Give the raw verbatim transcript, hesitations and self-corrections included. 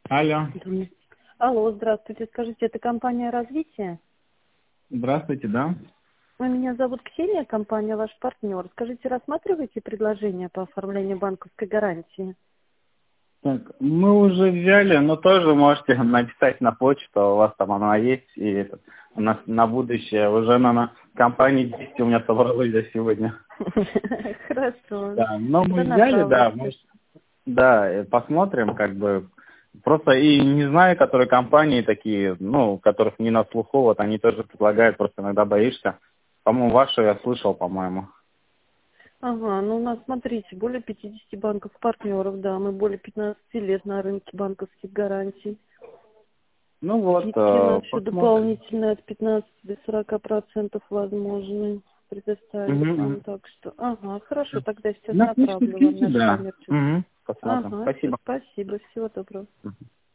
Алло. Мгм. Алло, здравствуйте. Скажите, это компания «Развитие»? Здравствуйте, да? Ой, Меня зовут Ксения, компания «Ваш партнер». Скажите, рассматриваете предложение по оформлению банковской гарантии? Так, мы уже взяли, но тоже можете написать на почту, у вас там она есть, и это, у нас на будущее уже на, на компании десять у меня собралось за сегодня. Хорошо. Да, но Тогда мы взяли, да, направлю. может, да, э, посмотрим, как бы, просто и не знаю, которые компании такие, ну, у которых не на слуху, вот они тоже предлагают, просто иногда боишься. По-моему, вашу я слышал, по-моему. Ага, ну у нас, смотрите, более пятидесяти банков-партнеров, да, мы более пятнадцати лет на рынке банковских гарантий. Ну вот, Скидки у э, нас еще посмотрим. дополнительные от пятнадцати до сорока процентов возможны предоставить Угу, вам. угу. Так что, ага, хорошо, тогда сейчас На отличные направлю вам скидки, наш да. коммерческий. Угу. Посмотрим. Ага, все, Спасибо. спасибо, всего доброго.